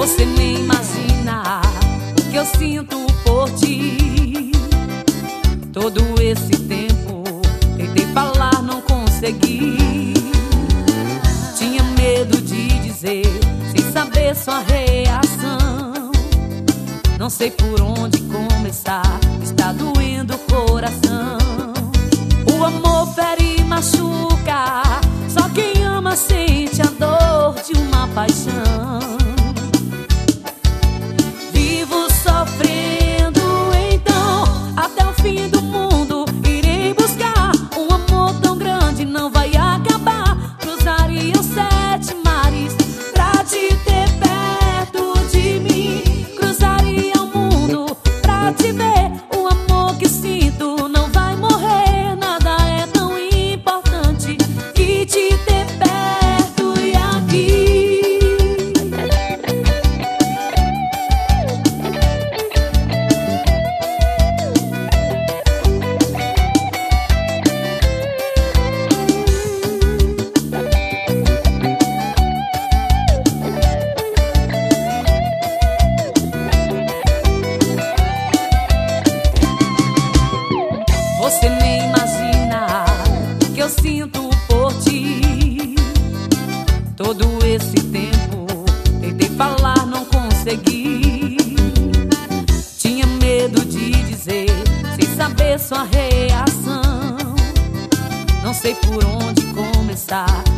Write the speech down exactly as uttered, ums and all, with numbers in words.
Você nem imagina o que eu sinto por ti. Todo esse tempo tentei falar, não consegui. Tinha medo de dizer, sem saber sua reação. Não sei por onde começar, está doendo o coração. O amor fere e machuca, só quem ama sente a dor de uma paixão. Vivo sofrendo, então até o fim do mundo irei buscar um amor tão grande, não vai acabar. Cruzaria os sete mares pra te ter perto de mim. Cruzaria o mundo pra te ver. O amor que sinto não vai morrer. Nada é tão importante que te ter perto e aqui. Você nem imagina o que eu sinto por ti. Todo esse tempo tentei falar, não consegui. Tinha medo de dizer, sem saber sua reação. Não sei por onde começar,